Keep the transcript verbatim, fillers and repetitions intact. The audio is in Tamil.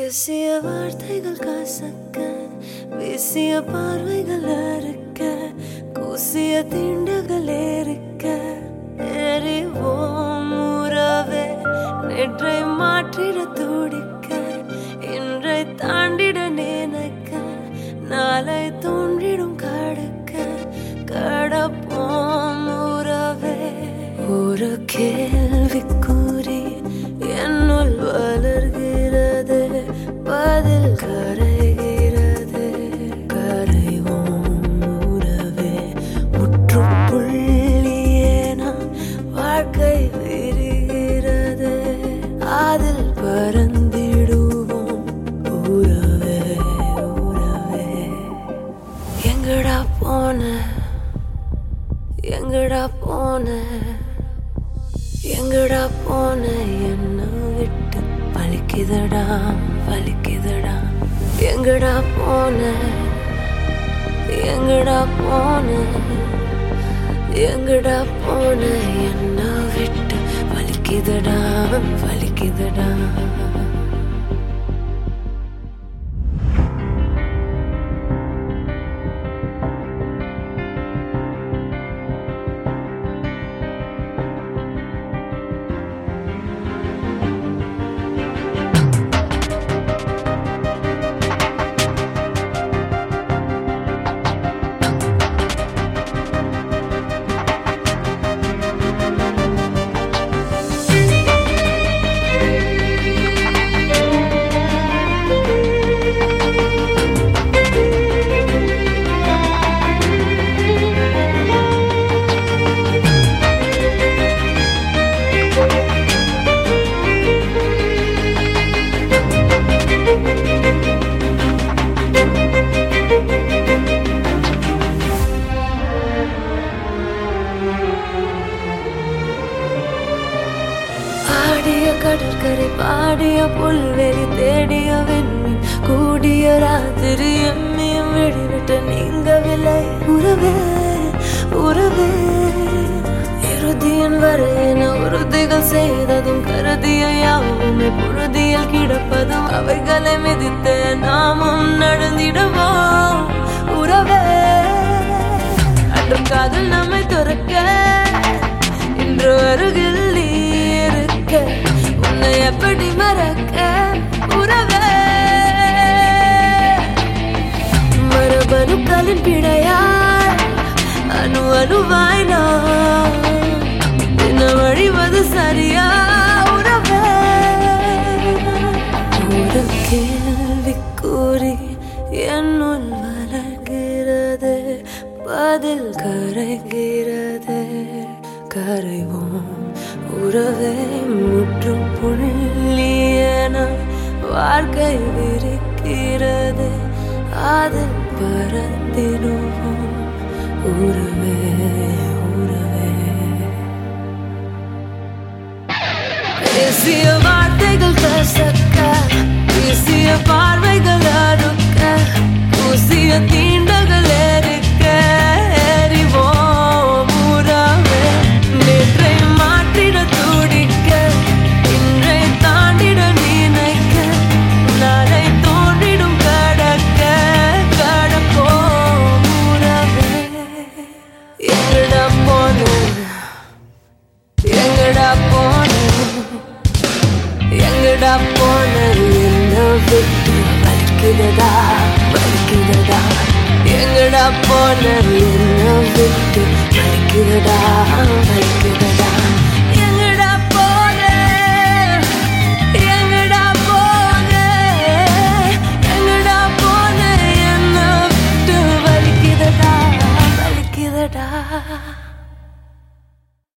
பேசிய வார்த்தைகள் கசக்க, வீசிய பார்வைகள் அறுக்க, கூசிய தீண்டுகள் ஏறிக்க, எறிவோம் உறவே நேற்றை மாற்றிட துடிக்க, இன்றை தாண்டிட நினைக்க, நாளை தோன்றிடும் கடக்க, கடப்போம் உறவே. ஒரு கேள்விக்குறி என்னுள் வளர்கிறது, பதில் கரைகிறது. கரைவோம் உறவே முற்றுப்புள்ளியே நாம் வாழ்க்கை விரிகிறது, அதில் பறந்திடுவோம் உறவே உறவே. எங்கடா போன எங்கடா போன எங்கடா போன என்ன விட்டு வலிக்குதடா வலிக்குதடா. எங்கடா போன எங்கடா போன எங்கடா போன என்ன விட்டு வலிக்குதடா வலிக்குதடா. கடற்கரை பாடிய புல்வெளி தேடிய விண்மீன் கூடிய ராத்திரி எம்மியும் விடிவிட்ட நீங்கவில்லை உறவே உறவே. இறுதியின் வரையின உறுதிகள் செய்ததும் கருதிய யாவுமே புழுதியில் கிடப்பதும் அவைகளை மிதித்து நாமும் நடந்திடுவோம் உறவே. அன்றும் காதல் நம்மை துறக்க, இன்று அருகில் நீ இருக்க, உன்னை எப்படி மறக்க உறவே. மரபணுக்களின் பிழையாய் அணு அணுவாய் நான் என்ன வழிவது சரியா உறவே. ஒரு கேள்விக்கூறி என்னுள் வளர்கிறது, பதில் கரைகிறது. கரைவோம் உறவே முற்றுப்புள்ளியென வாழ்க்கை விரிக்கிறது, அதில் பறந்திடுவோம் உறவே உறவே. பேசிய வார்த்தைகள் கசக்க, வீசிய பார்வைகள் அறுக்க, கூசிய தீண்டுகள் ஏறிக்க, எறிவோம் உறவே நேற்றை மாற்றிட துடிக்க, இன்றை தாண்டிட நினைக்க, நாளை தோன்றிடும் கடக்க, கடப்போம் உறவே. எங்கடா போன எங்கடா போன எங்கடா போன என்ன விட்டு வலிக்குதடா வலிக்குதடா. எங்கடா போன என்ன விட்டு வலிக்குதடா வலிக்குதடா.